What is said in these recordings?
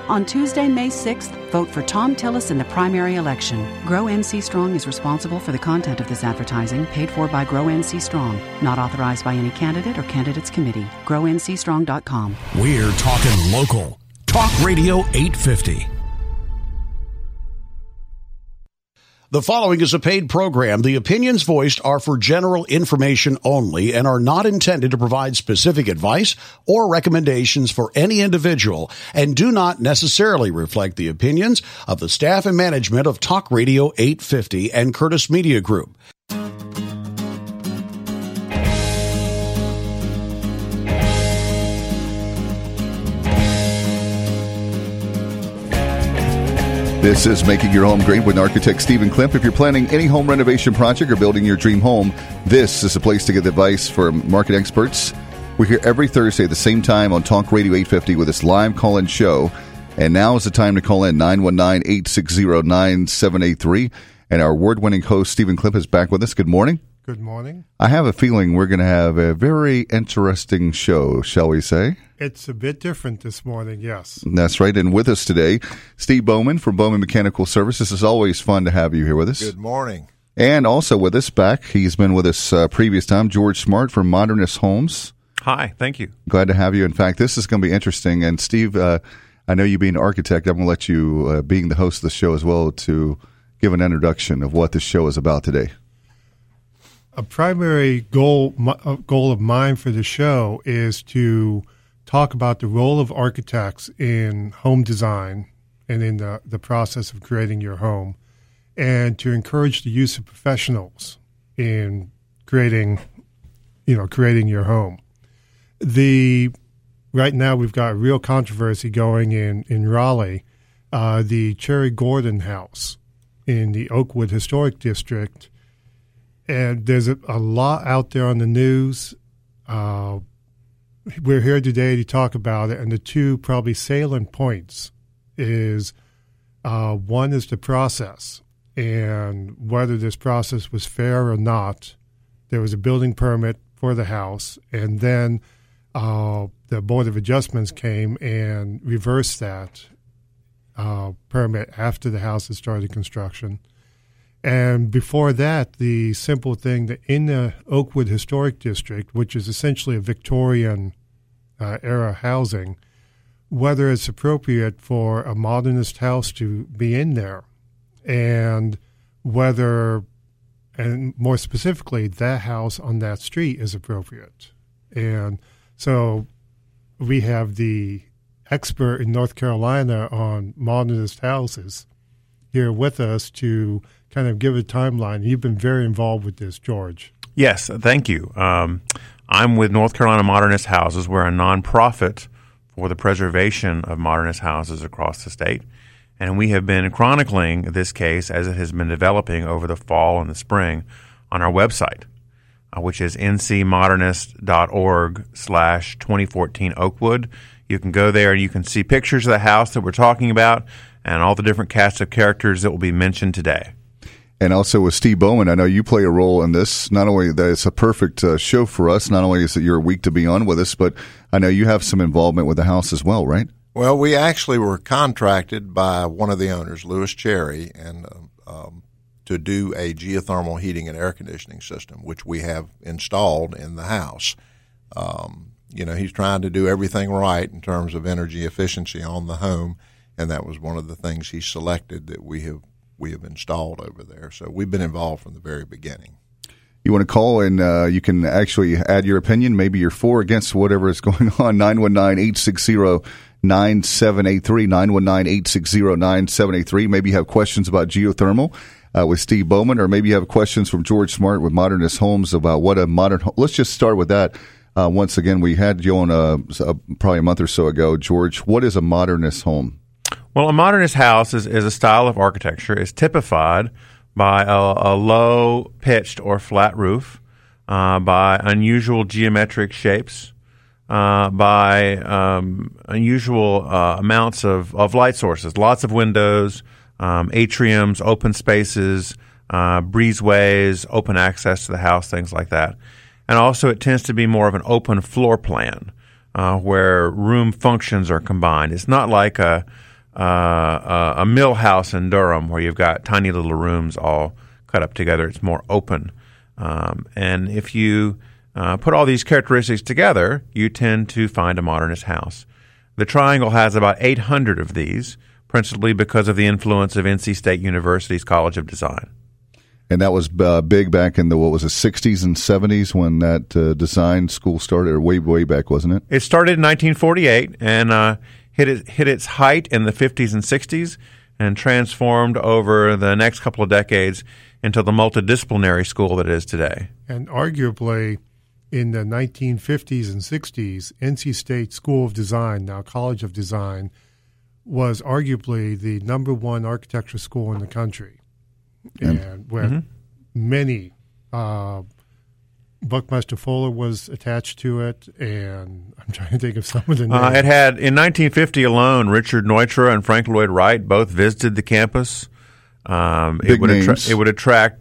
On Tuesday, May 6th, vote for Tom Tillis in the primary election. Grow NC Strong is responsible for the content of this advertising, paid for by Grow NC Strong, not authorized by any candidate or candidates committee. GrowNCStrong.com. We're talking local. Talk Radio 850. The following is a paid program. The opinions voiced are for general information only and are not intended to provide specific advice or recommendations for any individual and do not necessarily reflect the opinions of the staff and management of Talk Radio 850 and Curtis Media Group. This is Making Your Home Great with architect Stephen Klimp. If you're planning any home renovation project or building your dream home, this is the place to get advice from market experts. We're here every Thursday at the same time on Talk Radio 850 with this live call-in show. And now is the time to call in 919-860-9783. And our award-winning host, Stephen Klimp, is back with us. Good morning. Good morning. I have a feeling we're going to have a very interesting show, shall we say? It's a bit different this morning, yes. That's right. And with us today, Steve Bowman from Bowman Mechanical Services. It's always fun to have you here with us. Good morning. And also with us back, he's been with us previous time, George Smart from Modernist Homes. Hi, thank you. Glad to have you. In fact, this is going to be interesting. And Steve, I know you being an architect, I'm going to let you, being the host of the show as well, to give an introduction of what the show is about today. A primary goal of mine for the show is to talk about the role of architects in home design and in the process of creating your home, and to encourage the use of professionals in creating your home. Right now we've got a real controversy going in Raleigh, the Cherry Gordon House in the Oakwood Historic District. And there's a lot out there on the news. We're here today to talk about it, and the two probably salient points is one is the process and whether this process was fair or not. There was a building permit for the house, and then the Board of Adjustments came and reversed that permit after the house had started construction. And before that, the simple thing that in the Oakwood Historic District, which is essentially a Victorian era housing, whether it's appropriate for a modernist house to be in there, and whether, and more specifically, that house on that street is appropriate. And so we have the expert in North Carolina on modernist houses here with us to kind of give a timeline. You've been very involved with this, George. Yes, thank you. I'm with North Carolina Modernist Houses. We're a nonprofit for the preservation of modernist houses across the state. And we have been chronicling this case as it has been developing over the fall and the spring on our website, which is ncmodernist.org/2014 Oakwood. You can go there and you can see pictures of the house that we're talking about and all the different cast of characters that will be mentioned today. And also with Steve Bowman, I know you play a role in this. Not only that it's a perfect show for us, not only is it your week to be on with us, but I know you have some involvement with the house as well, right? Well, we actually were contracted by one of the owners, Lewis Cherry, and to do a geothermal heating and air conditioning system, which we have installed in the house. He's trying to do everything right in terms of energy efficiency on the home, and that was one of the things he selected that we have installed over there. So we've been involved from the very beginning. You want to call and you can actually add your opinion. Maybe you're for or against whatever is going on. 919-860-9783, 919-860-9783. Maybe you have questions about geothermal with Steve Bowman, or maybe you have questions from George Smart with Modernist Homes about what a modern home. Let's just start with that. Once again, we had you on probably a month or so ago. George, what is a modernist home? Well, a modernist house is a style of architecture. It's typified by a low-pitched or flat roof, by unusual geometric shapes, by unusual amounts of light sources, lots of windows, atriums, open spaces, breezeways, open access to the house, things like that. And also it tends to be more of an open floor plan where room functions are combined. It's not like a a mill house in Durham where you've got tiny little rooms all cut up together. It's more open. And if you put all these characteristics together, you tend to find a modernist house. The Triangle has about 800 of these, principally because of the influence of NC State University's College of Design. And that was big back in the, 60s and 70s when that design school started, or way back, wasn't it? It started in 1948 and hit its height in the 50s and 60s and transformed over the next couple of decades into the multidisciplinary school that it is today. And arguably, in the 1950s and 60s, NC State School of Design, now College of Design, was arguably the number one architecture school in the country. And where many, Buckmaster Fuller was attached to it, and I'm trying to think of some of the names. It had, in 1950 alone, Richard Neutra and Frank Lloyd Wright both visited the campus. It would attract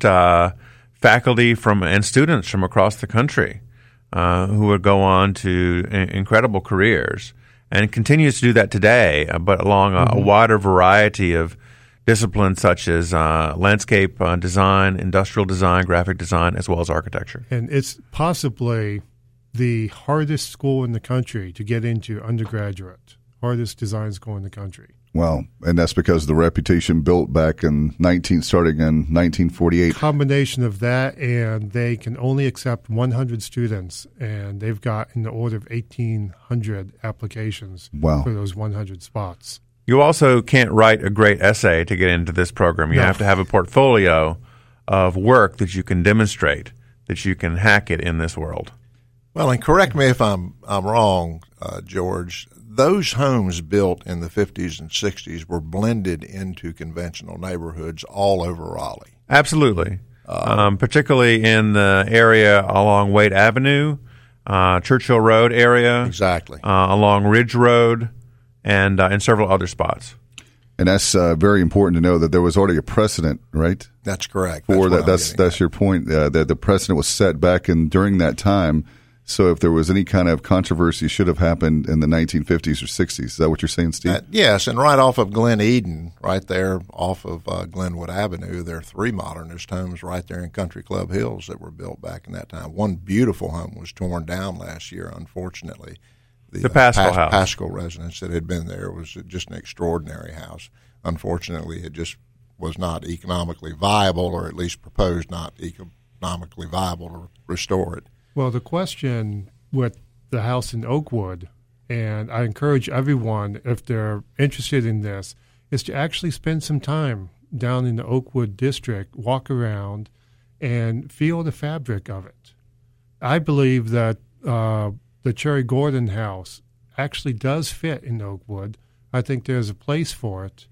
faculty and students from across the country who would go on to incredible careers, and continues to do that today, but along a wider variety of disciplines such as landscape design, industrial design, graphic design, as well as architecture. And it's possibly the hardest school in the country to get into undergraduate, hardest design school in the country. Well, and that's because of the reputation built back starting in 1948. Combination of that, and they can only accept 100 students, and they've got in the order of 1,800 applications for those 100 spots. You also can't write a great essay to get into this program. You have to have a portfolio of work that you can demonstrate, that you can hack it in this world. Well, and correct me if I'm wrong, George. Those homes built in the 50s and 60s were blended into conventional neighborhoods all over Raleigh. Absolutely, particularly in the area along Wade Avenue, Churchill Road area. Exactly. Along Ridge Road, and in several other spots. And that's very important to know that there was already a precedent, right? That's correct. That's your point. That the precedent was set back during that time. So if there was any kind of controversy, it should have happened in the 1950s or 60s. Is that what you're saying, Steve? Yes, and right off of Glen Eden, right there off of Glenwood Avenue, there are 3 modernist homes right there in Country Club Hills that were built back in that time. One beautiful home was torn down last year, unfortunately. The Pascal house. Pascal residence that had been there was just an extraordinary house. Unfortunately, it just was not economically viable, or at least proposed not economically viable to restore it. Well, the question with the house in Oakwood, and I encourage everyone, if they're interested in this, is to actually spend some time down in the Oakwood district, walk around, and feel the fabric of it. I believe that the Cherry Gordon house actually does fit in Oakwood. I think there's a place for it.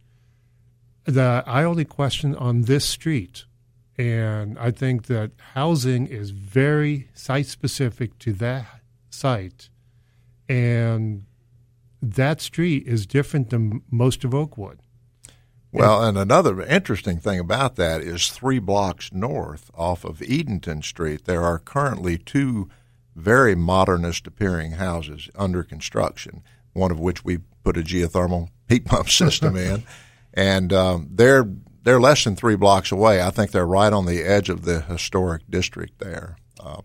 I only question on this street. And I think that housing is very site-specific to that site. And that street is different than most of Oakwood. Well, and another interesting thing about that is 3 blocks north off of Edenton Street, there are currently 2 very modernist-appearing houses under construction, one of which we put a geothermal heat pump system in. And they're less than 3 blocks away. I think they're right on the edge of the historic district there.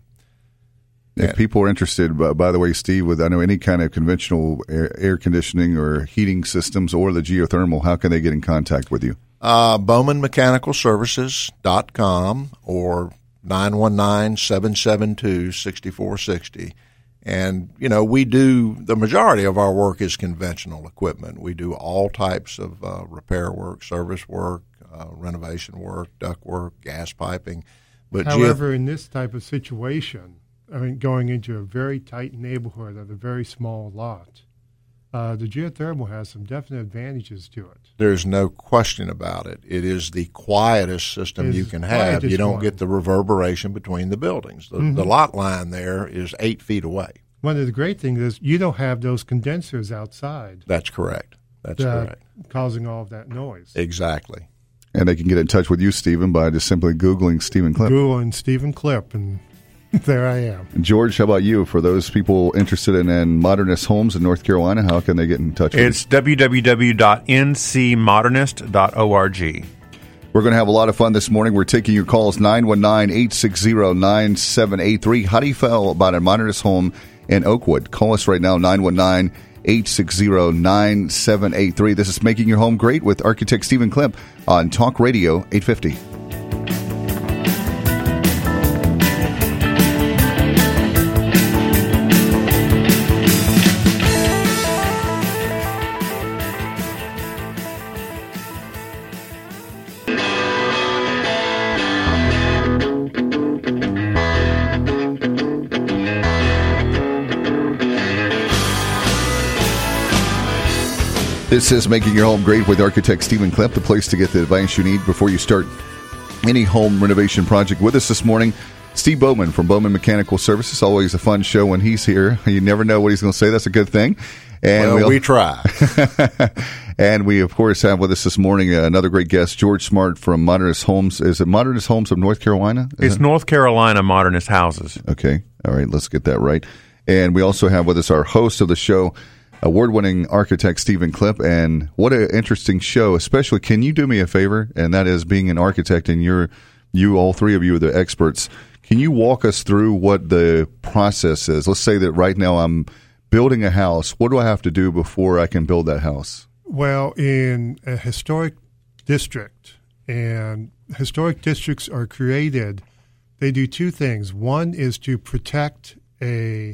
If people are interested, by the way, Steve, with any kind of conventional air conditioning or heating systems or the geothermal, how can they get in contact with you? BowmanMechanicalServices.com or 919-772-6460. And, we do – the majority of our work is conventional equipment. We do all types of repair work, service work, renovation work, duct work, gas piping. But however, in this type of situation, going into a very tight neighborhood of a very small lot, the geothermal has some definite advantages to it. There's no question about it. It is the quietest system you can have. You don't get the reverberation between the buildings. The lot line there is 8 feet away. One of the great things is you don't have those condensers outside. That's correct. That's correct. Causing all of that noise. Exactly. And they can get in touch with you, Stephen, by just simply Googling Stephen Clip. Googling Stephen Clip, and There I am. George, how about you? For those people interested in modernist homes in North Carolina, how can they get in touch with you? It's www.ncmodernist.org. We're going to have a lot of fun this morning. We're taking your calls, 919-860-9783. How do you feel about a modernist home in Oakwood? Call us right now, 919-860-9783. This is Making Your Home Great with architect Stephen Klemp on Talk Radio 850. This is Making Your Home Great with architect Stephen Klemp, the place to get the advice you need before you start any home renovation project. With us this morning, Steve Bowman from Bowman Mechanical Services. Always a fun show when he's here. You never know what he's going to say. That's a good thing. And we try. And we, of course, have with us this morning another great guest, George Smart from Modernist Homes. Is it Modernist Homes of North Carolina? It's North Carolina Modernist Houses. Okay. All right. Let's get that right. And we also have with us our host of the show, award-winning architect Stephen Klemp. And what an interesting show. Especially, can you do me a favor? And that is, being an architect, and you all three of you are the experts. Can you walk us through what the process is? Let's say that right now I'm building a house. What do I have to do before I can build that house? Well, in a historic district, and historic districts are created, they do two things. One is to protect a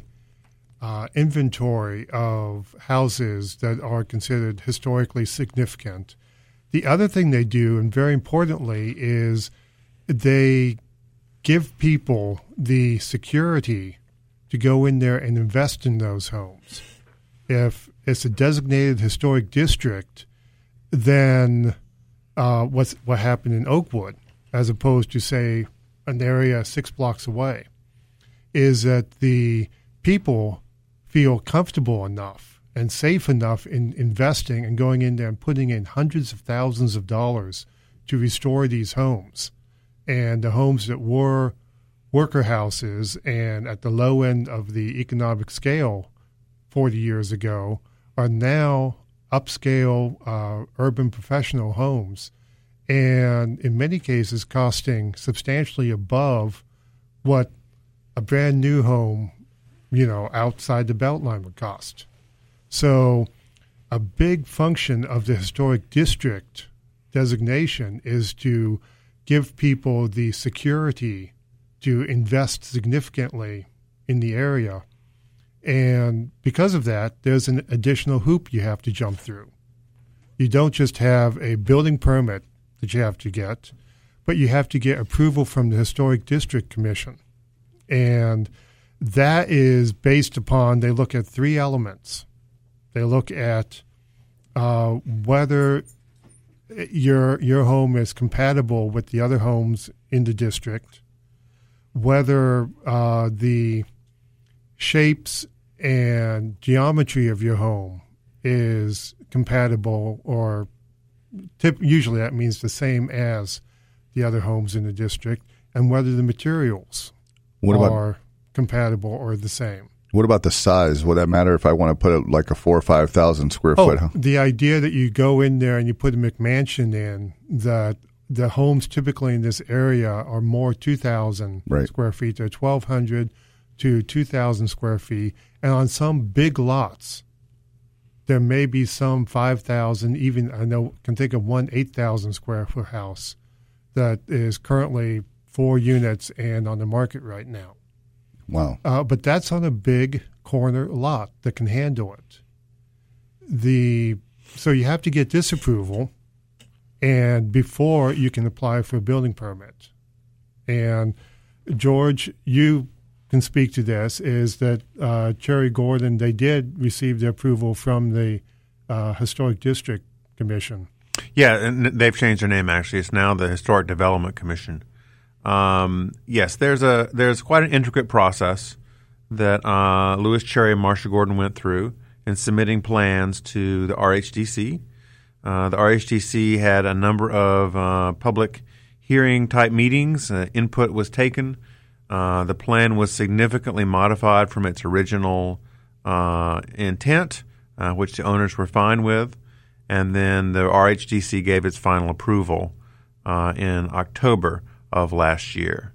inventory of houses that are considered historically significant. The other thing they do, and very importantly, is they give people the security to go in there and invest in those homes. If it's a designated historic district, then what happened in Oakwood, as opposed to, say, an area 6 blocks away, is that the people feel comfortable enough and safe enough in investing and going in there and putting in hundreds of thousands of dollars to restore these homes. And the homes that were worker houses and at the low end of the economic scale 40 years ago are now upscale urban professional homes, and in many cases costing substantially above what a brand new home, outside the Beltline would cost. So a big function of the historic district designation is to give people the security to invest significantly in the area. And because of that, there's an additional hoop you have to jump through. You don't just have a building permit that you have to get, but you have to get approval from the Historic District Commission. And that is based upon, they look at three elements. They look at whether your home is compatible with the other homes in the district, whether the shapes and geometry of your home is compatible, or usually that means the same as the other homes in the district, and whether the materials are compatible or the same. What about the size? Would that matter if I want to put like a 4,000 or 5,000 square foot home? The idea that you go in there and you put a McMansion in, that the homes typically in this area are more 2,000 square feet. They're 1,200 to 2,000 square feet. And on some big lots, there may be some 5,000, even I can think of one 8,000 square foot house that is currently 4 units and on the market right now. Wow. But that's on a big corner lot that can handle it. So you have to get this approval, and before you can apply for a building permit. And George, you can speak to this, is that Cherry Gordon, they did receive the approval from the Historic District Commission. Yeah, and they've changed their name, actually. It's now the Historic Development Commission. Yes, there's quite an intricate process that Lewis Cherry and Marsha Gordon went through in submitting plans to the RHDC. The RHDC had a number of public hearing type meetings. Input was taken. The plan was significantly modified from its original intent, which the owners were fine with, and then the RHDC gave its final approval in October of last year.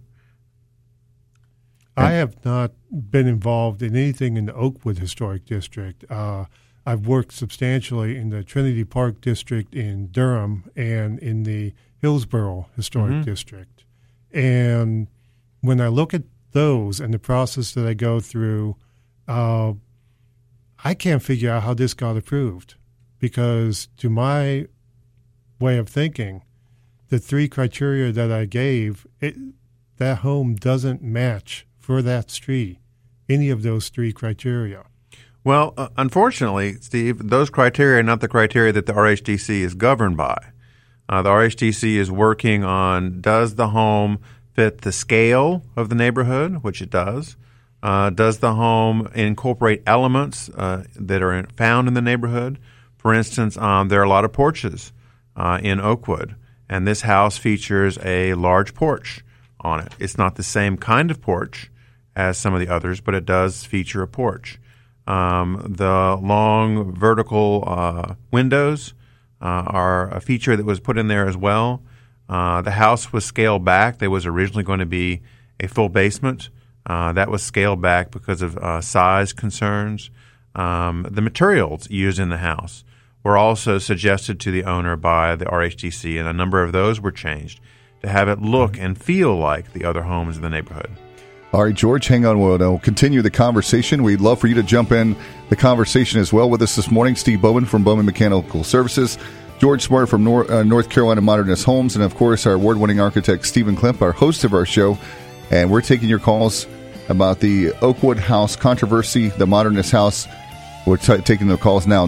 I have not been involved in anything in the Oakwood Historic District. I've worked substantially in the Trinity Park District in Durham and in the Hillsborough Historic District. And when I look at those and the process that I go through, I can't figure out how this got approved, because to my way of thinking, the three criteria that I gave, that home doesn't match for that street any of those three criteria. Well, unfortunately, Steve, those criteria are not the criteria that the RHDC is governed by. The RHDC is working on, does the home fit the scale of the neighborhood, which it does? Does the home incorporate elements that are found in the neighborhood? For instance, there are a lot of porches in Oakwood, and this house features a large porch on it. It's not the same kind of porch as some of the others, but it does feature a porch. The long vertical windows are a feature that was put in there as well. The house was scaled back. There was originally going to be a full basement. That was scaled back because of size concerns. The materials used in the house were also suggested to the owner by the RHDC, and a number of those were changed to have it look and feel like the other homes in the neighborhood. All right, George, hang on. We'll continue the conversation. We'd love for you to jump in the conversation as well with us this morning. Steve Bowman from Bowman Mechanical Services, George Smart from North Carolina Modernist Homes, and, of course, our award-winning architect, Stephen Klemp, our host of our show. And we're taking your calls about the Oakwood House controversy, the Modernist House. We're taking the calls now,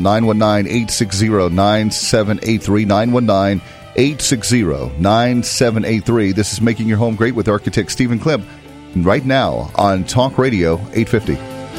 919-860-9783, 919-860-9783. This is Making Your Home Great with architect Stephen Klemp, right now on Talk Radio 850.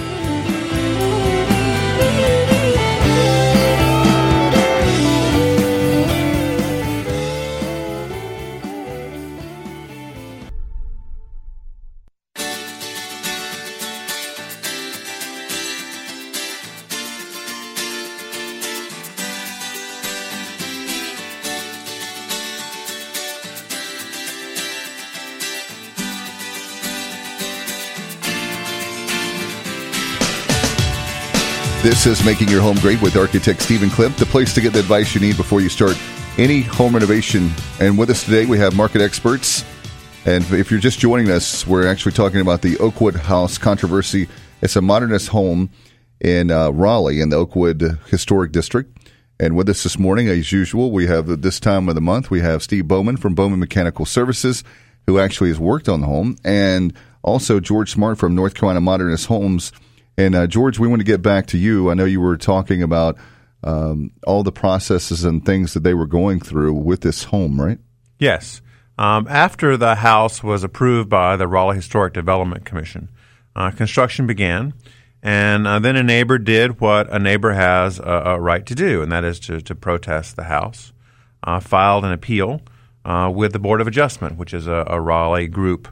This is Making Your Home Great with architect Stephen Klemp, the place to get the advice you need before you start any home renovation. And with us today, we have market experts. And if you're just joining us, we're actually talking about the Oakwood House controversy. It's a modernist home in Raleigh in the Oakwood Historic District. And with us this morning, as usual, we have, this time of the month, we have Steve Bowman from Bowman Mechanical Services, who actually has worked on the home, and also George Smart from North Carolina Modernist Homes. And, George, we want to get back to you. I know you were talking about all the processes and things that they were going through with this home, right? Yes. After the house was approved by the Raleigh Historic Development Commission, construction began, and then a neighbor did what a neighbor has a right to do, and that is to protest the house, filed an appeal with the Board of Adjustment, which is a Raleigh group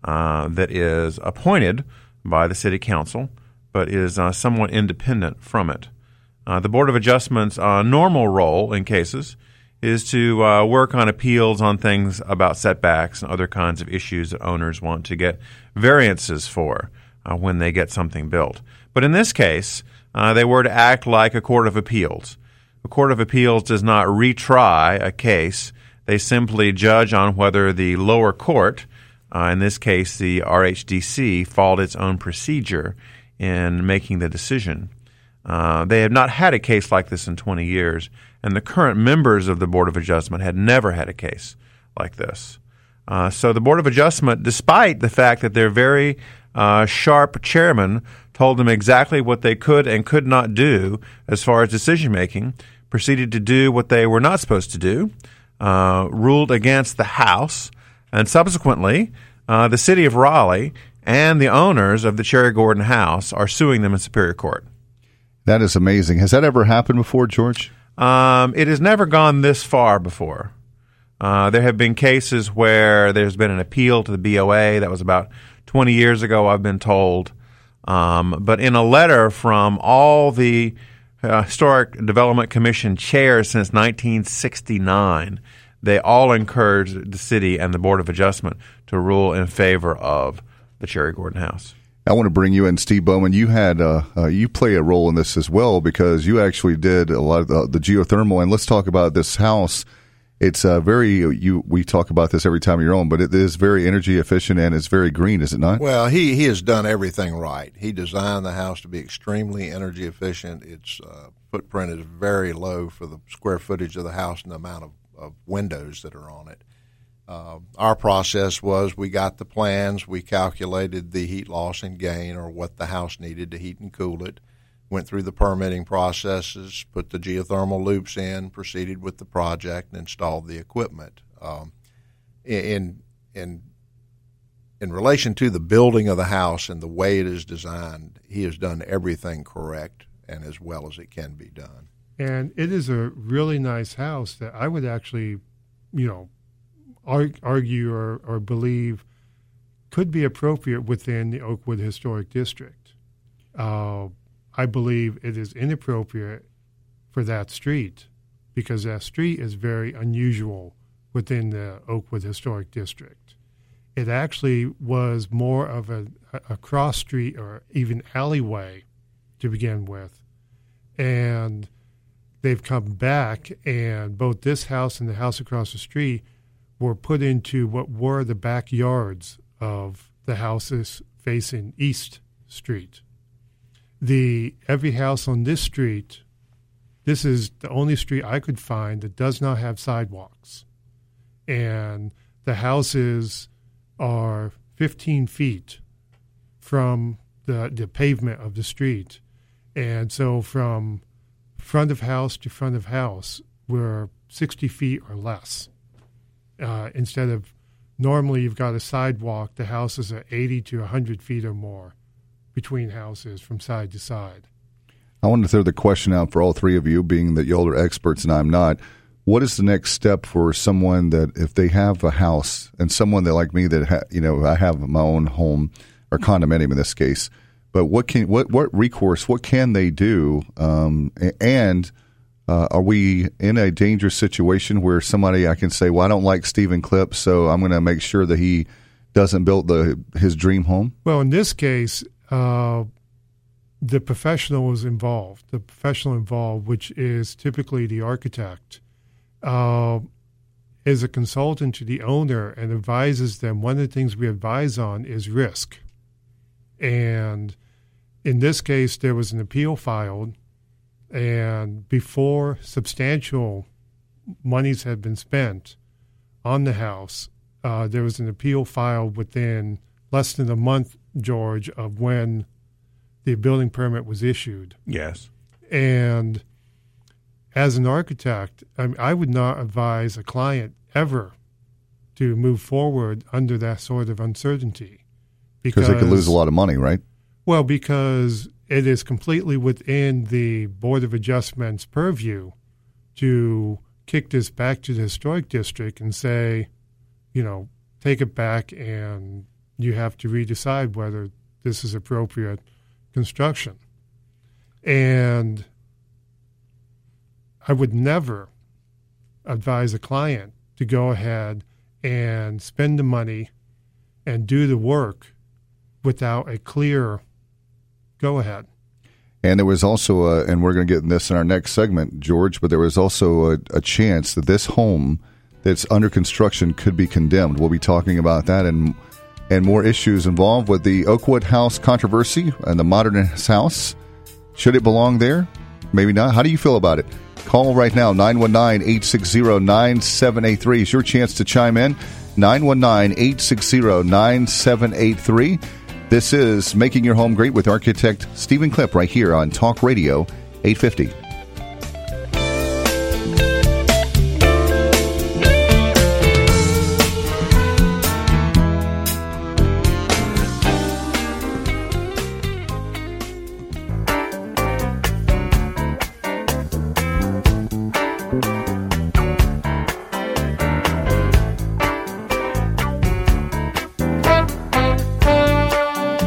that is appointed by the City Council, but is somewhat independent from it. The Board of Adjustment's normal role in cases is to work on appeals on things about setbacks and other kinds of issues that owners want to get variances for when they get something built. But in this case, they were to act like a court of appeals. A court of appeals does not retry a case. They simply judge on whether the lower court, in this case the RHDC, followed its own procedure in making the decision. They have not had a case like this in 20 years, and the current members of the Board of Adjustment had never had a case like this. So the Board of Adjustment, despite the fact that their very sharp chairman told them exactly what they could and could not do as far as decision-making, proceeded to do what they were not supposed to do, ruled against the House, and subsequently the city of Raleigh and the owners of the Cherry Gordon House are suing them in Superior Court. That is amazing. Has that ever happened before, George? It has never gone this far before. There have been cases where there's been an appeal to the BOA. That was about 20 years ago, I've been told. But in a letter from all the Historic Development Commission chairs since 1969, they all encouraged the city and the Board of Adjustment to rule in favor of the Cherry Gordon House. I want to bring you in, Steve Bowman. You had you play a role in this as well because you actually did a lot of the geothermal. And let's talk about this house. It's we talk about this every time you're on, but it is very energy efficient and it's very green, is it not? Well, he has done everything right. He designed the house to be extremely energy efficient. Its footprint is very low for the square footage of the house and the amount of windows that are on it. Our process was we got the plans, we calculated the heat loss and gain or what the house needed to heat and cool it, went through the permitting processes, put the geothermal loops in, proceeded with the project, and installed the equipment. In relation to the building of the house and the way it is designed, he has done everything correct and as well as it can be done. And it is a really nice house that I would actually, argue or believe could be appropriate within the Oakwood Historic District. I believe it is inappropriate for that street because that street is very unusual within the Oakwood Historic District. It actually was more of a cross street or even alleyway to begin with. And they've come back, and both this house and the house across the street were put into what were the backyards of the houses facing East Street. Every house on this street, this is the only street I could find that does not have sidewalks. And the houses are 15 feet from the pavement of the street. And so from front of house to front of house, we're 60 feet or less. Instead of normally you've got a sidewalk, the houses are 80 to 100 feet or more between houses from side to side. I want to throw the question out for all three of you, being that y'all are experts and I'm not. What is the next step for someone that if they have a house and someone that like me that I have my own home or condominium in this case, but what recourse? What can they do? Are we in a dangerous situation where somebody I can say, well, I don't like Stephen Klipp, so I'm going to make sure that he doesn't build his dream home? Well, in this case, the professional was involved. The professional involved, which is typically the architect, is a consultant to the owner and advises them. One of the things we advise on is risk. And in this case, there was an appeal filed, and before substantial monies had been spent on the house, there was an appeal filed within less than a month, George, of when the building permit was issued. Yes. And as an architect, I would not advise a client ever to move forward under that sort of uncertainty. Because they could lose a lot of money, right? Well, because it is completely within the Board of Adjustment's purview to kick this back to the Historic District and say, take it back and you have to redecide whether this is appropriate construction. And I would never advise a client to go ahead and spend the money and do the work without a clear go-ahead. And there was also, and we're going to get in this in our next segment, George, but there was also a chance that this home that's under construction could be condemned. We'll be talking about that and more issues involved with the Oakwood House controversy and the Modernist House. Should it belong there? Maybe not. How do you feel about it? Call right now, 919-860-9783. It's your chance to chime in, 919-860-9783. This is Making Your Home Great with architect Stephen Klipp right here on Talk Radio 850.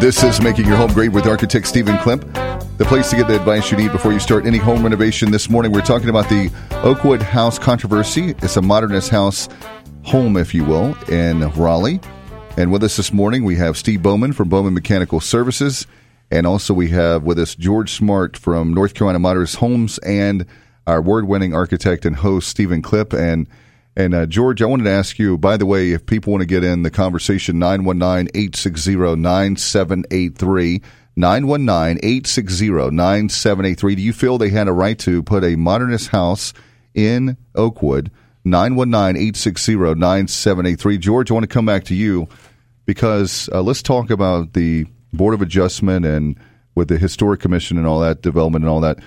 This is Making Your Home Great with architect Stephen Klemp, the place to get the advice you need before you start any home renovation. This morning we're talking about the Oakwood House controversy. It's a modernist house home, if you will, in Raleigh. And with us this morning we have Steve Bowman from Bowman Mechanical Services, and also we have with us George Smart from North Carolina Modernist Homes, and our award-winning architect and host Stephen Klemp. And George, I wanted to ask you, by the way, if people want to get in the conversation, 919-860-9783, 919-860-9783. Do you feel they had a right to put a modernist house in Oakwood? 919-860-9783. George, I want to come back to you because let's talk about the Board of Adjustment and with the Historic Commission and all that, development and all that.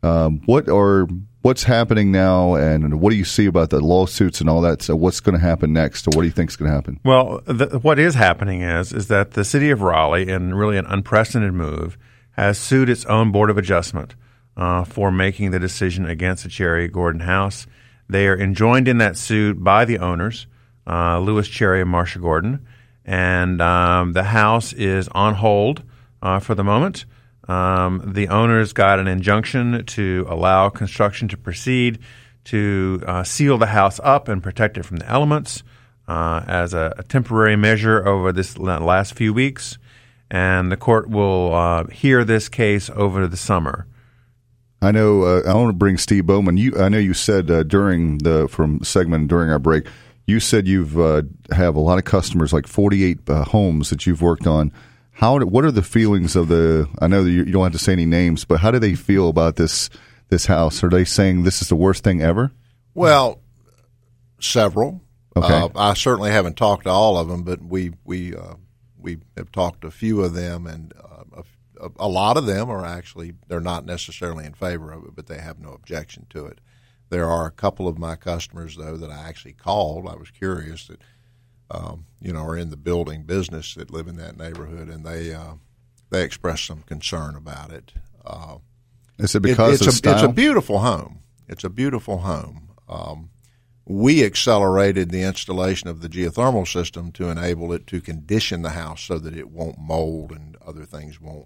What's happening now, and what do you see about the lawsuits and all that? So what's going to happen next, or what do you think is going to happen? Well, what is happening is that the city of Raleigh, in really an unprecedented move, has sued its own Board of Adjustment for making the decision against the Cherry Gordon House. They are enjoined in that suit by the owners, Louis Cherry and Marcia Gordon, and the house is on hold for the moment. The owners got an injunction to allow construction to proceed, to seal the house up and protect it from the elements as a temporary measure over this last few weeks. And the court will hear this case over the summer. I know. I want to bring Steve Bowman. I know you said during our break, you said you've have a lot of customers, like 48 homes that you've worked on. What are the feelings of I know that you don't have to say any names, but how do they feel about this house? Are they saying this is the worst thing ever? Well, several. Okay. I certainly haven't talked to all of them, but we have talked to a few of them, and a lot of them are actually, they're not necessarily in favor of it, but they have no objection to it. There are a couple of my customers, though, that I actually called. I was curious that are in the building business that live in that neighborhood, and they expressed some concern about it. Is it because of style? It's a beautiful home. It's a beautiful home. We accelerated the installation of the geothermal system to enable it to condition the house so that it won't mold and other things won't,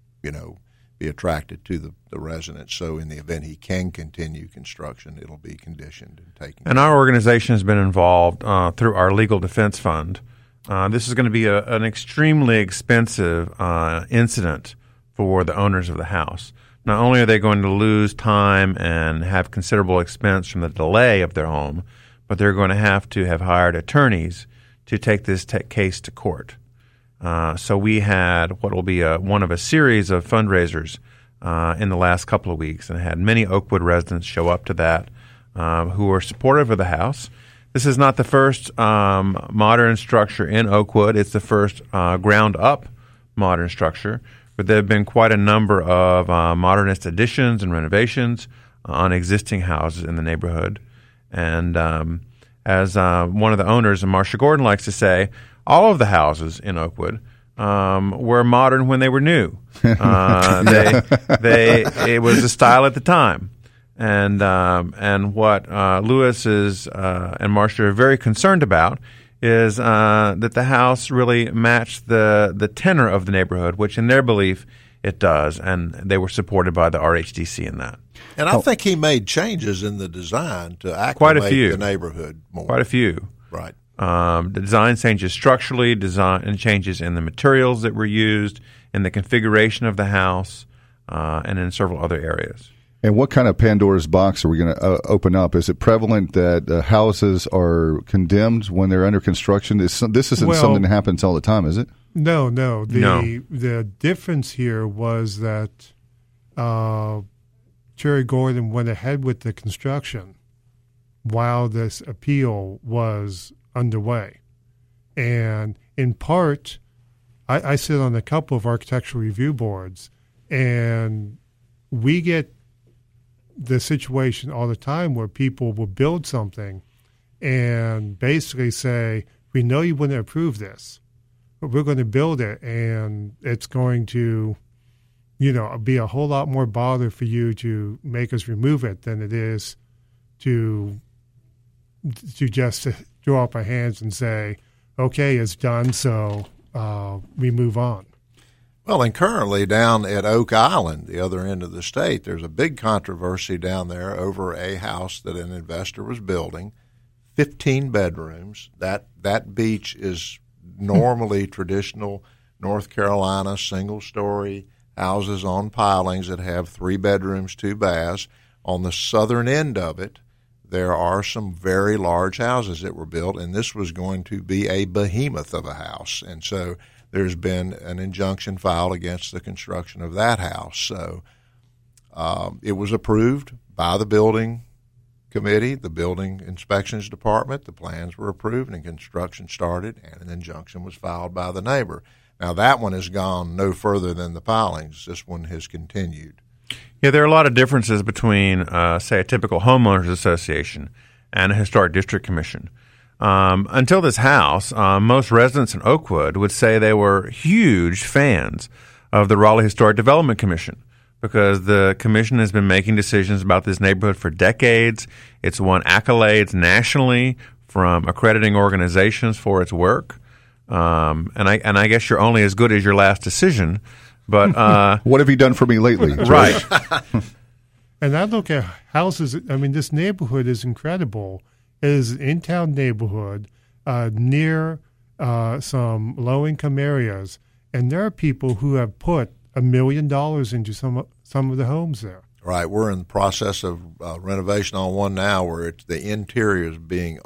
be attracted to the residents. So in the event he can continue construction, it'll be conditioned and taken. And our organization has been involved through our legal defense fund. This is going to be an extremely expensive incident for the owners of the house. Not only are they going to lose time and have considerable expense from the delay of their home, but they're going to have hired attorneys to take this case to court. So we had what will be one of a series of fundraisers in the last couple of weeks, and had many Oakwood residents show up to that who are supportive of the house. This is not the first modern structure in Oakwood. It's the first ground-up modern structure, but there have been quite a number of modernist additions and renovations on existing houses in the neighborhood. And as one of the owners, Marcia Gordon, likes to say, all of the houses in Oakwood were modern when they were new. It was the style at the time. And what Lewis and Marcia are very concerned about is that the house really matched the tenor of the neighborhood, which in their belief it does, and they were supported by the RHDC in that. And I think he made changes in the design to acclimate the neighborhood more. Quite a few. Right. The design changes structurally, and changes in the materials that were used, in the configuration of the house, and in several other areas. And what kind of Pandora's box are we going to open up? Is it prevalent that houses are condemned when they're under construction? This isn't something that happens all the time, is it? No. The difference here was that Cherry Gordon went ahead with the construction while this appeal was underway. And in part, I sit on a couple of architectural review boards, and we get the situation all the time where people will build something and basically say, we know you wouldn't approve this, but we're going to build it, and it's going to, be a whole lot more bother for you to make us remove it than it is to just throw up our hands and say, okay, it's done, so we move on. Well, and currently down at Oak Island, the other end of the state, there's a big controversy down there over a house that an investor was building, 15 bedrooms. That beach is normally traditional North Carolina single-story houses on pilings that have 3 bedrooms, 2 baths. On the southern end of it, there are some very large houses that were built, and this was going to be a behemoth of a house. And so there's been an injunction filed against the construction of that house. So it was approved by the building committee, the building inspections department. The plans were approved and construction started, and an injunction was filed by the neighbor. Now, that one has gone no further than the pilings. This one has continued. Yeah, there are a lot of differences between, say, a typical homeowners association and a historic district commission. Until this house, most residents in Oakwood would say they were huge fans of the Raleigh Historic Development Commission because the commission has been making decisions about this neighborhood for decades. It's won accolades nationally from accrediting organizations for its work. And I guess you're only as good as your last decision. But what have you done for me lately? Right. And I look at houses. I mean, this neighborhood is incredible. It is an in-town neighborhood near some low-income areas, and there are people who have put $1 million into some of the homes there. Right. We're in the process of renovation on one now where the interior is being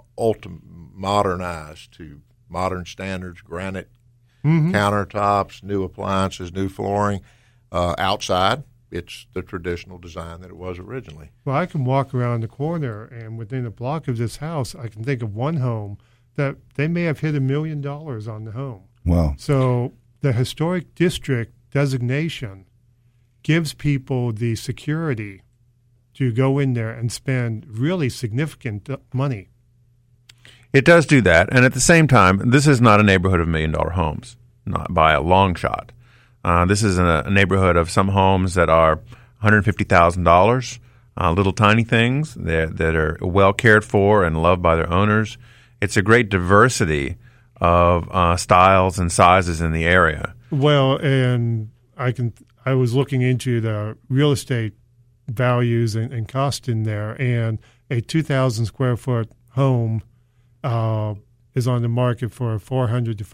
modernized to modern standards, granite countertops, new appliances, new flooring. Outside, it's the traditional design that it was originally. Well, I can walk around the corner, and within a block of this house, I can think of one home that they may have hit $1 million on the home. Wow. So the historic district designation gives people the security to go in there and spend really significant money. It does do that. And at the same time, this is not a neighborhood of $1 million homes, not by a long shot. This is a neighborhood of some homes that are $150,000, little tiny things that are well cared for and loved by their owners. It's a great diversity of styles and sizes in the area. Well, and I was looking into the real estate values and cost in there, and a 2,000 square foot home is on the market for $400,000 to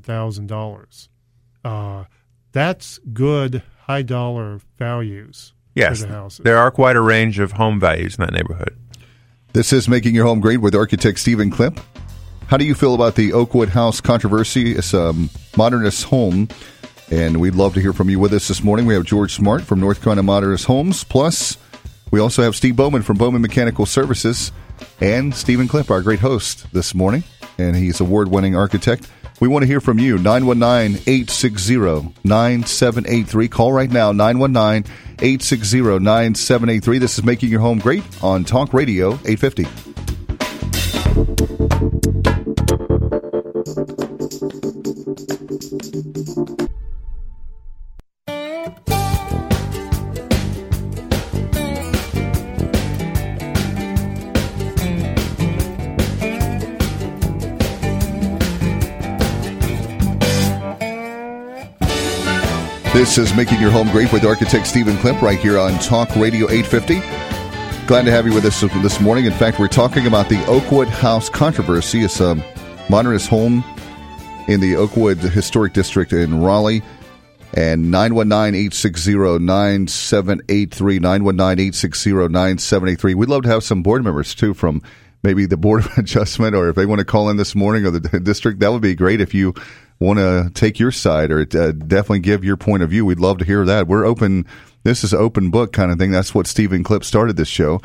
$500,000. That's good high dollar values. Yes, for the houses. There are quite a range of home values in that neighborhood. This is Making Your Home Great with architect Stephen Klimp. How do you feel about the Oakwood House controversy? It's a modernist home, and we'd love to hear from you with us this morning. We have George Smart from North Carolina Modernist Homes, plus we also have Steve Bowman from Bowman Mechanical Services, and Stephen Klimp, our great host this morning, and he's award-winning architect. We want to hear from you, 919-860-9783. Call right now, 919-860-9783. This is Making Your Home Great on Talk Radio 850. This is Making Your Home Great with architect Stephen Klimp right here on Talk Radio 850. Glad to have you with us this morning. In fact, we're talking about the Oakwood House controversy. It's a modernist home in the Oakwood Historic District in Raleigh. And 919-860-9783, 919-860-9783. We'd love to have some board members, too, from maybe the Board of Adjustment, or if they want to call in this morning, or the district. That would be great if you want to take your side or definitely give your point of view. We'd love to hear that. We're open. This is an open book kind of thing. That's what Stephen Klimp started this show.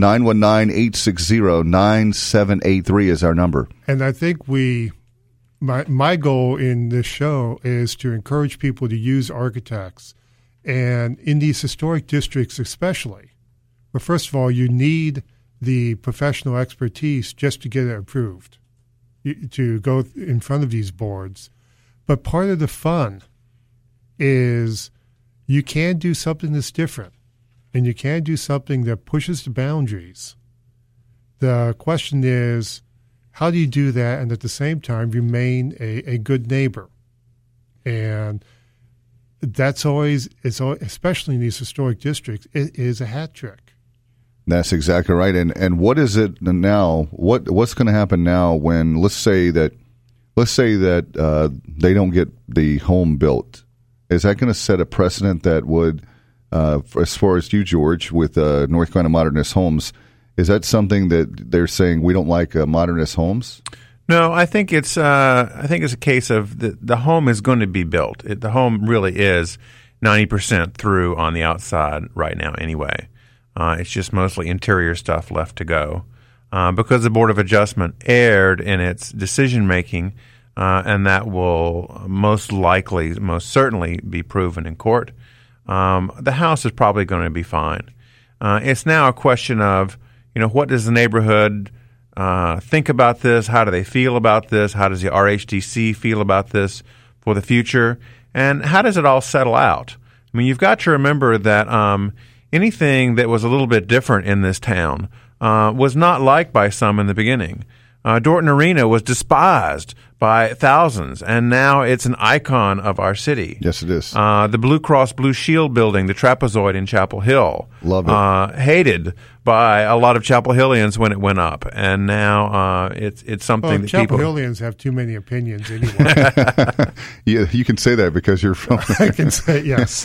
919-860-9783 is our number. And I think my goal in this show is to encourage people to use architects, and in these historic districts especially. But first of all, you need the professional expertise just to get it approved, to go in front of these boards. But part of the fun is you can do something that's different, and you can do something that pushes the boundaries. The question is, how do you do that and at the same time remain a good neighbor? And that's always, especially in these historic districts, it is a hat trick. That's exactly right. And what is it now? What's going to happen now when let's say that they don't get the home built? Is that going to set a precedent that would, as far as you, George, with North Carolina Modernist Homes, is that something that they're saying we don't like modernist homes? No, I think it's a case of the home is going to be built. The home really is 90% through on the outside right now anyway. It's just mostly interior stuff left to go because the Board of Adjustment erred in its decision making, and that will most certainly be proven in court. The house is probably going to be fine. It's now a question of, what does the neighborhood think about this? How do they feel about this? How does the RHDC feel about this for the future? And how does it all settle out? I mean, you've got to remember that anything that was a little bit different in this town was not liked by some in the beginning. Dorton Arena was despised by thousands, and now it's an icon of our city. Yes, it is. The Blue Cross Blue Shield building, the trapezoid in Chapel Hill. Love it. Hated by a lot of Chapel Hillians when it went up, and now it's something that Chapel people... Hillians have too many opinions anyway. Yeah, you can say that because you're from... I can say, yes.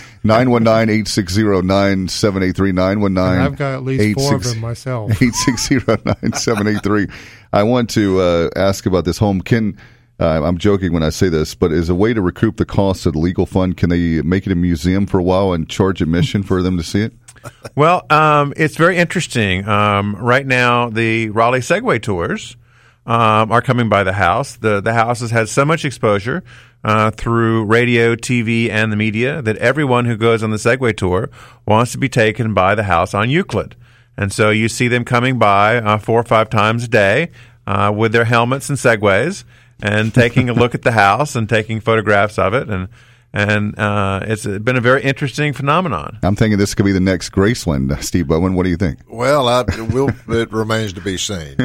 919-860-9783, 919... I've got at least 4 of them myself. 860-9783. I want to ask about this home. I'm joking when I say this, but as a way to recoup the costs of the legal fund, can they make it a museum for a while and charge admission for them to see it? Well, it's very interesting. Right now, the Raleigh Segway tours are coming by the house. The house has had so much exposure through radio, TV, and the media that everyone who goes on the Segway tour wants to be taken by the house on Euclid. And so you see them coming by 4 or 5 times a day with their helmets and Segways and taking a look at the house and taking photographs of it. And it's been a very interesting phenomenon. I'm thinking this could be the next Graceland. Steve Bowen, what do you think? Well, it remains to be seen.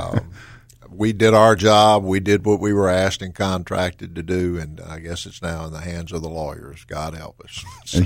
We did our job. We did what we were asked and contracted to do, and I guess it's now in the hands of the lawyers. God help us.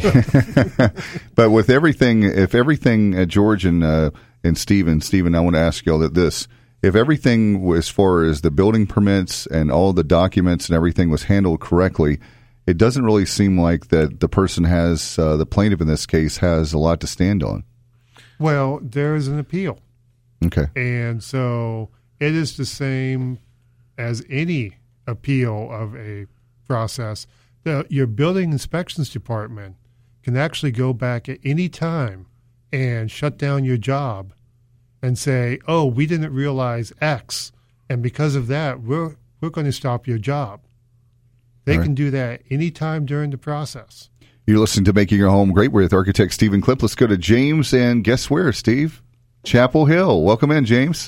But with everything, George and Stephen, I want to ask you all this. If everything, as far as the building permits and all the documents and everything was handled correctly, it doesn't really seem like that the person has, the plaintiff in this case, has a lot to stand on. Well, there is an appeal. Okay. And so it is the same as any appeal of a process. Your building inspections department can actually go back at any time and shut down your job and say, oh, we didn't realize X, and because of that, we're going to stop your job. They can do that any time during the process. You're listening to Making Your Home Great with architect Stephen Klipp. Let's go to James, and guess where, Steve? Chapel Hill. Welcome in, James.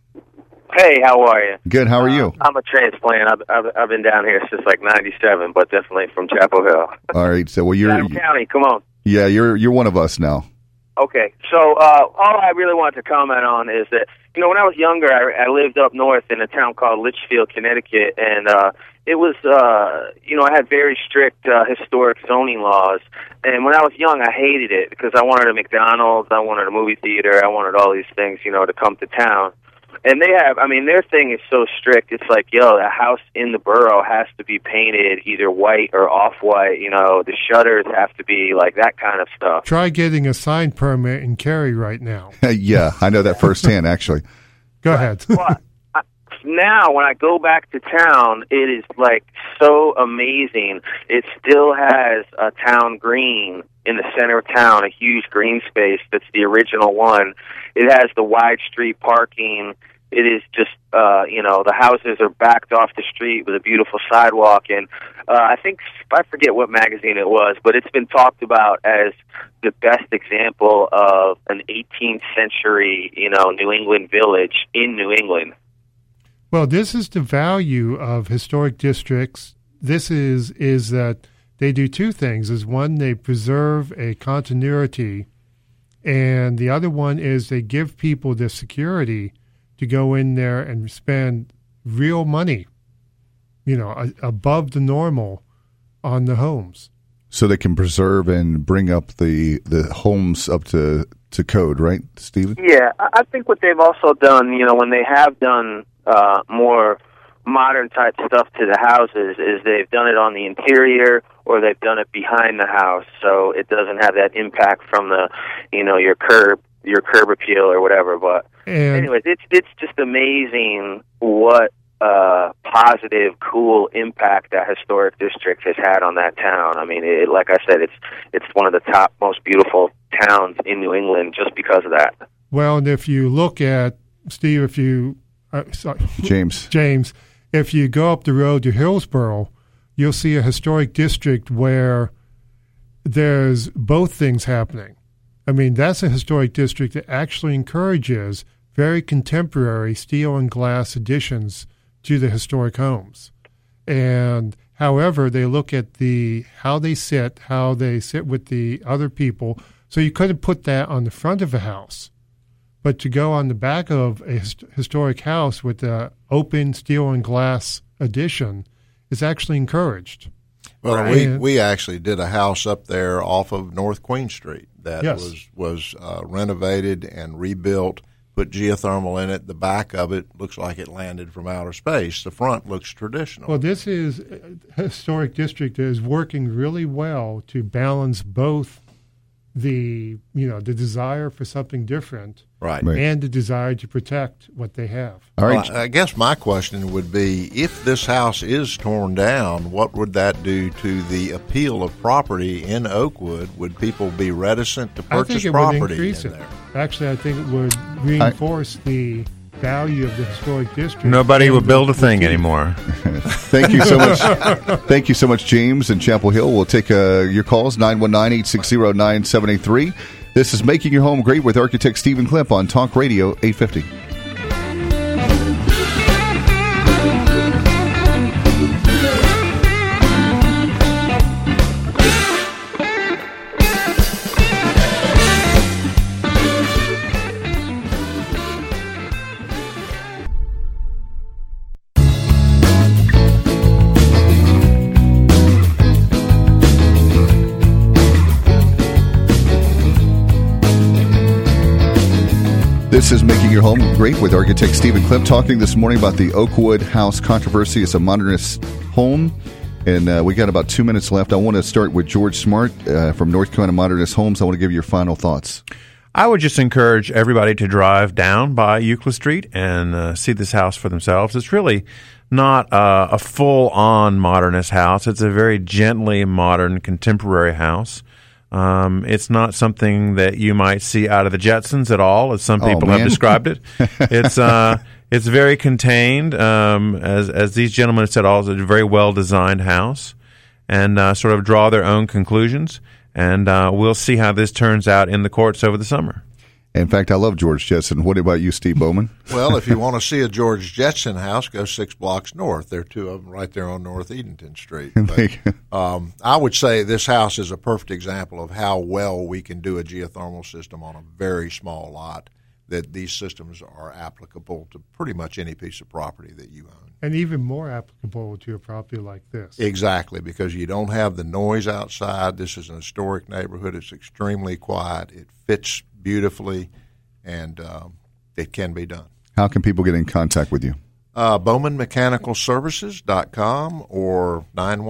Hey, how are you? Good. How are you? I'm a transplant. I've been down here since like '97, but definitely from Chapel Hill. All right. So, well, you're Chatham County. Come on. Yeah, you're one of us now. Okay. So all I really wanted to comment on is that when I was younger, I lived up north in a town called Litchfield, Connecticut, and it was I had very strict historic zoning laws. And when I was young, I hated it because I wanted a McDonald's, I wanted a movie theater, I wanted all these things, to come to town. And they have, their thing is so strict. It's like, a house in the borough has to be painted either white or off-white. The shutters have to be like that kind of stuff. Try getting a sign permit in Cary right now. Yeah, I know that firsthand, actually. Go ahead. Well, now, when I go back to town, it is like so amazing. It still has a town green in the center of town, a huge green space that's the original one. It has the wide street parking. It is just, the houses are backed off the street with a beautiful sidewalk. And I forget what magazine it was, but it's been talked about as the best example of an 18th century, New England village in New England. Well, this is the value of historic districts. This is that they do two things. Is one, they preserve a continuity, and the other one is they give people the security to go in there and spend real money, above the normal on the homes. So they can preserve and bring up the homes up to code, right, Stephen? Yeah, I think what they've also done, when they have done more modern type stuff to the houses, is they've done it on the interior or they've done it behind the house, so it doesn't have that impact from the, your curb appeal or whatever. But anyways, it's just amazing what positive, cool impact that historic district has had on that town. I mean, like I said, it's one of the top most beautiful towns in New England just because of that. Well, and if you look at, Steve, James, if you go up the road to Hillsborough, you'll see a historic district where there's both things happening. I mean, that's a historic district that actually encourages very contemporary steel and glass additions to the historic homes. And however, they look at how they sit with the other people. So you couldn't put that on the front of a house. But to go on the back of a historic house with the open steel and glass addition is actually encouraged. Well, we actually did a house up there off of North Queen Street that was renovated and rebuilt, put geothermal in it. The back of it looks like it landed from outer space. The front looks traditional. Well, this is a historic district that is working really well to balance both the desire for something different, right, and the desire to protect what they have. All right. Well, I guess my question would be, if this house is torn down, what would that do to the appeal of property in Oakwood? Would people be reticent to purchase property would increase in it. there? Actually, I think it would reinforce the value of the historic district. Nobody would build a thing anymore. Thank you so much. Thank you so much, James in Chapel Hill. We'll take your calls, 919-860-9783. This is Making Your Home Great with architect Stephen Klimp on Talk Radio 850. This is Making Your Home Great with architect Stephen Klimp, talking this morning about the Oakwood House controversy. It's a modernist home, and we got about 2 minutes left. I want to start with George Smart from North Carolina Modernist Homes. I want to give you your final thoughts. I would just encourage everybody to drive down by Euclid Street and see this house for themselves. It's really not a full-on modernist house. It's a very gently modern, contemporary house. It's not something that you might see out of the Jetsons at all, as some people have described it. It's very contained, as these gentlemen said. Also, a very well designed house, and sort of draw their own conclusions. And we'll see how this turns out in the courts over the summer. In fact, I love George Jetson. What about you, Steve Bowman? Well, if you want to see a George Jetson house, go 6 blocks north. There are two of them right there on North Edenton Street. But, I would say this house is a perfect example of how well we can do a geothermal system on a very small lot, that these systems are applicable to pretty much any piece of property that you own. And even more applicable to a property like this. Exactly, because you don't have the noise outside. This is an historic neighborhood. It's extremely quiet. It fits beautifully, and it can be done. How can people get in contact with you? BowmanMechanicalServices.com or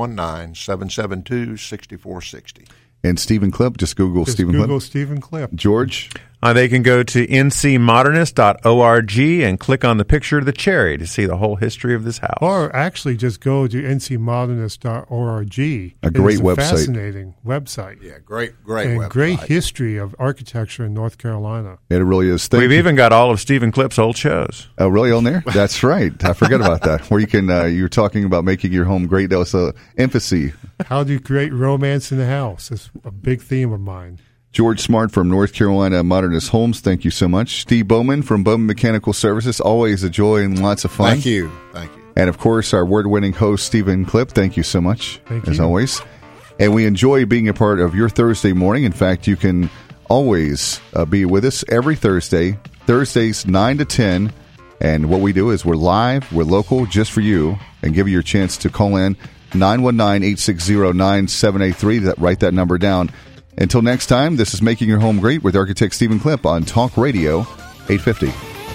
919-772-6460. And Stephen Klimp, just Google Stephen Klimp. Google Stephen Klimp. George? They can go to ncmodernist.org and click on the picture of the cherry to see the whole history of this house. Or actually just go to ncmodernist.org. A great website. Fascinating website. Yeah, great and website. Great history of architecture in North Carolina. It really is. We've even got all of Stephen Klimp's old shows. Oh, really, on there? That's right. I forgot about that. Where you can, you're talking about making your home great. That was an emphasis. How to create romance in the house is a big theme of mine. George Smart from North Carolina Modernist Homes, thank you so much. Steve Bowman from Bowman Mechanical Services, always a joy and lots of fun. Thank you. And, of course, our award-winning host, Stephen Klimp, thank you so much, as always. And we enjoy being a part of your Thursday morning. In fact, you can always be with us every Thursdays 9 to 10. And what we do is we're live, we're local, just for you, and give you your chance to call in 919-860-9783. Write that number down. Until next time, this is Making Your Home Great with architect Stephen Klimp on Talk Radio 850.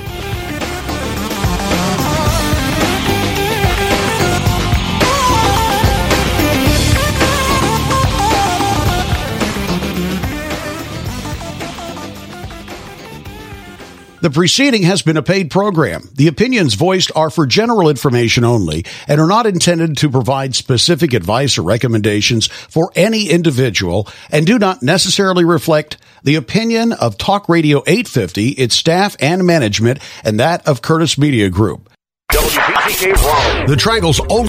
The preceding has been a paid program. The opinions voiced are for general information only and are not intended to provide specific advice or recommendations for any individual and do not necessarily reflect the opinion of Talk Radio 850, its staff and management, and that of Curtis Media Group. The Triangle's only